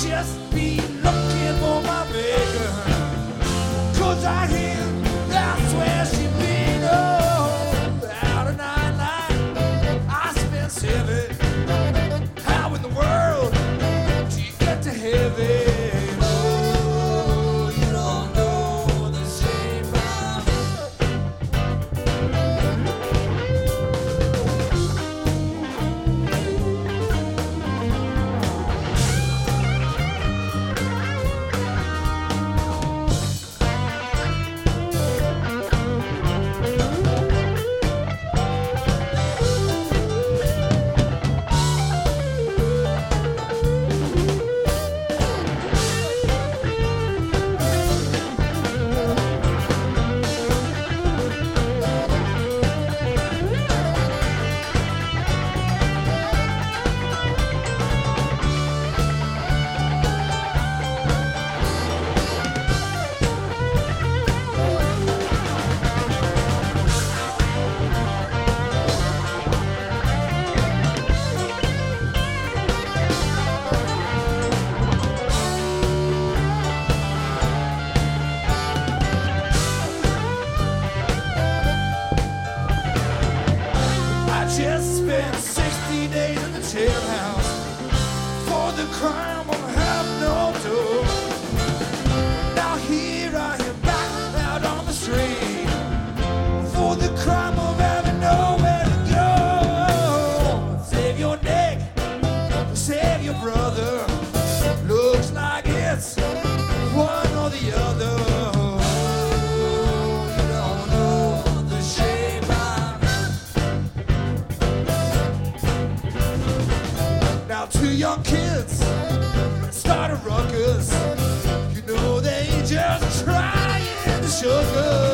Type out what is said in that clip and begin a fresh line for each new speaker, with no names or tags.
just be looking for my maker. 'Cause I hear that's where she been. Oh, out of nightlife, I spend 7. How in the world do you get to heaven? Oh, you don't know the shame of just spent 60 days in the jailhouse for the crime of having no door. Now here I am back out on the street for the crime of having nowhere to go. Save your neck, save your brother. Looks like it's one or the other. You don't know the shame of now 2 young kids start a ruckus. You know they just trying to sugar.